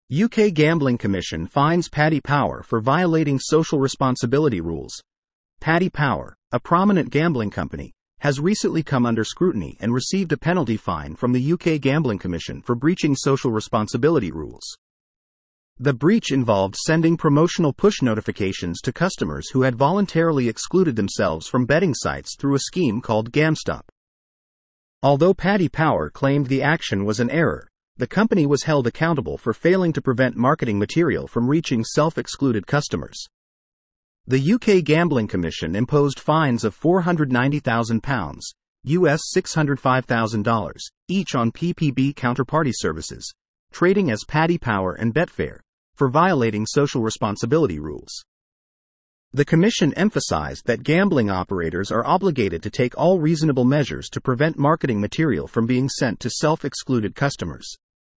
UK Gambling Commission fines Paddy Power for violating social responsibility rules. Paddy Power, a prominent gambling company, has recently come under scrutiny and received a penalty fine from the UK Gambling Commission for breaching social responsibility rules. The breach involved sending promotional push notifications to customers who had voluntarily excluded themselves from betting sites through a scheme called GamStop. Although Paddy Power claimed the action was an error, the company was held accountable for failing to prevent marketing material from reaching self-excluded customers. The UK Gambling Commission imposed fines of £490,000, US $605,000, each on PPB Counterparty Services, trading as Paddy Power and Betfair, for violating social responsibility rules. The Commission emphasized that gambling operators are obligated to take all reasonable measures to prevent marketing material from being sent to self-excluded customers.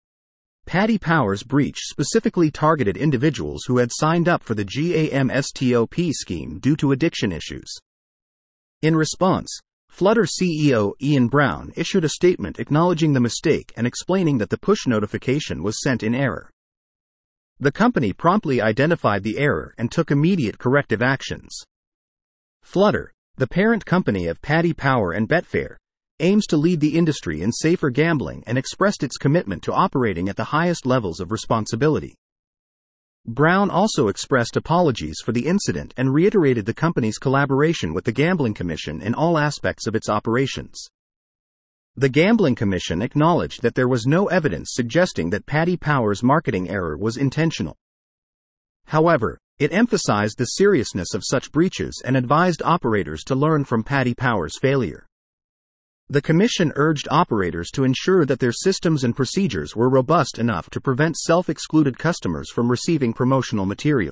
Paddy Power's breach specifically targeted individuals who had signed up for the GAMSTOP scheme due to addiction issues. In response, Flutter CEO Ian Brown issued a statement acknowledging the mistake and explaining that the push notification was sent in error. The company promptly identified the error and took immediate corrective actions. Flutter, the parent company of Paddy Power and Betfair, aims to lead the industry in safer gambling and expressed its commitment to operating at the highest levels of responsibility. Brown also expressed apologies for the incident and reiterated the company's collaboration with the Gambling Commission in all aspects of its operations. The Gambling Commission acknowledged that there was no evidence suggesting that Paddy Power's marketing error was intentional. However, it emphasized the seriousness of such breaches and advised operators to learn from Paddy Power's failure. The Commission urged operators to ensure that their systems and procedures were robust enough to prevent self-excluded customers from receiving promotional material.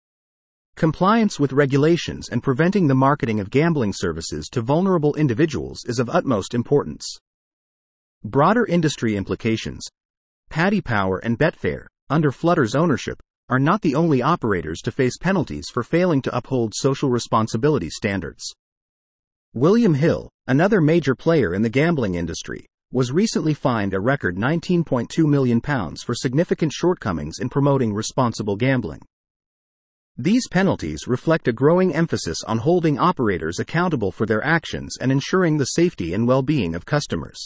Compliance with regulations and preventing the marketing of gambling services to vulnerable individuals is of utmost importance. Broader industry implications. Paddy Power and Betfair, under Flutter's ownership, are not the only operators to face penalties for failing to uphold social responsibility standards. William Hill, another major player in the gambling industry, was recently fined a record £19.2 million for significant shortcomings in promoting responsible gambling. These penalties reflect a growing emphasis on holding operators accountable for their actions and ensuring the safety and well-being of customers.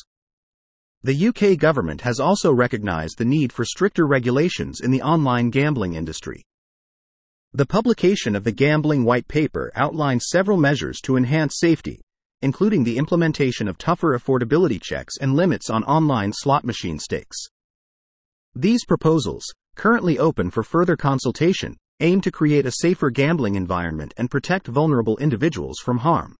The UK government has also recognized the need for stricter regulations in the online gambling industry. The publication of the Gambling White Paper outlines several measures to enhance safety, including the implementation of tougher affordability checks and limits on online slot machine stakes. These proposals, currently open for further consultation, aim to create a safer gambling environment and protect vulnerable individuals from harm.